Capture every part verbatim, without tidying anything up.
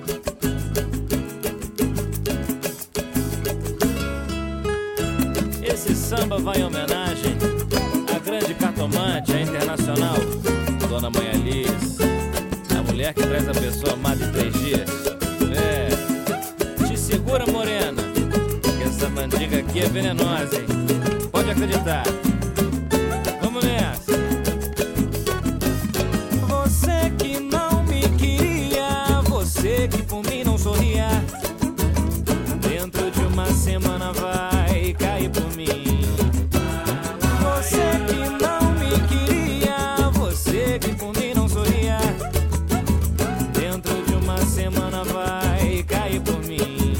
Esse samba vai em homenagem à grande cartomante, a internacional Dona Mãe Alice, a mulher que traz a pessoa amada em três dias. É, te segura, morena, que essa mandiga aqui é venenosa, hein? Pode acreditar. Vamos nessa. Você que não me queria, você que por mim não sorria, dentro de uma semana vai cair por mim. Você que não me queria, você que por mim não sorria, dentro de uma semana vai cair por mim.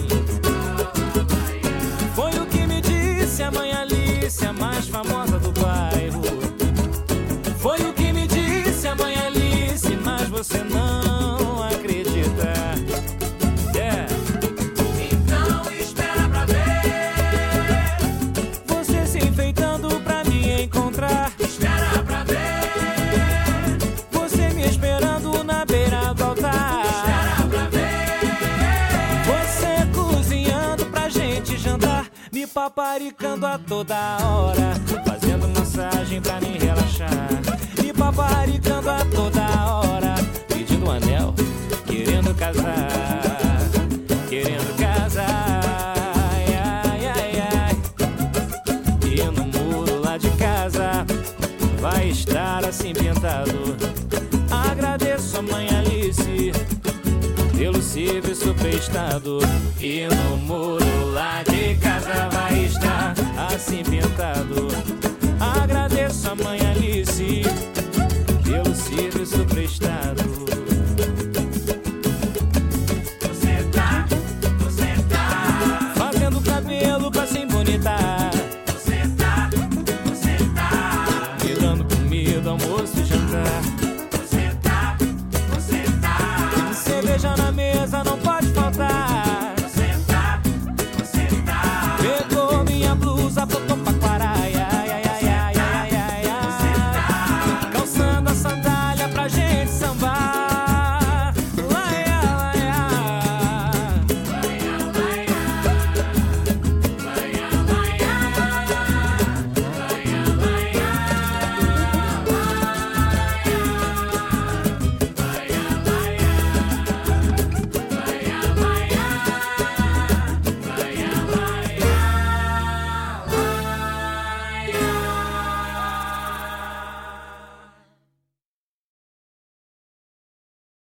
Foi o que me disse a Mãe Alice, a mais famosa do bairro. Foi o que me disse a Mãe Alice, mas você não acredita. Yeah. Então espera pra ver, Você se enfeitando pra me encontrar. espera pra ver, Você me esperando na beira do altar. espera pra ver, Você cozinhando pra gente jantar, me paparicando a toda hora, fazendo massagem pra me relaxar. Me paparicando a toda hora, pedindo um anel, querendo casar, querendo casar. Ai, ai, ai, ai. E no muro lá de casa vai estar assim pintado. Agradeço a Mãe Alice pelo serviço prestado. E no muro lá de casa vai estar assim pintado. Agradeço a Mãe Alice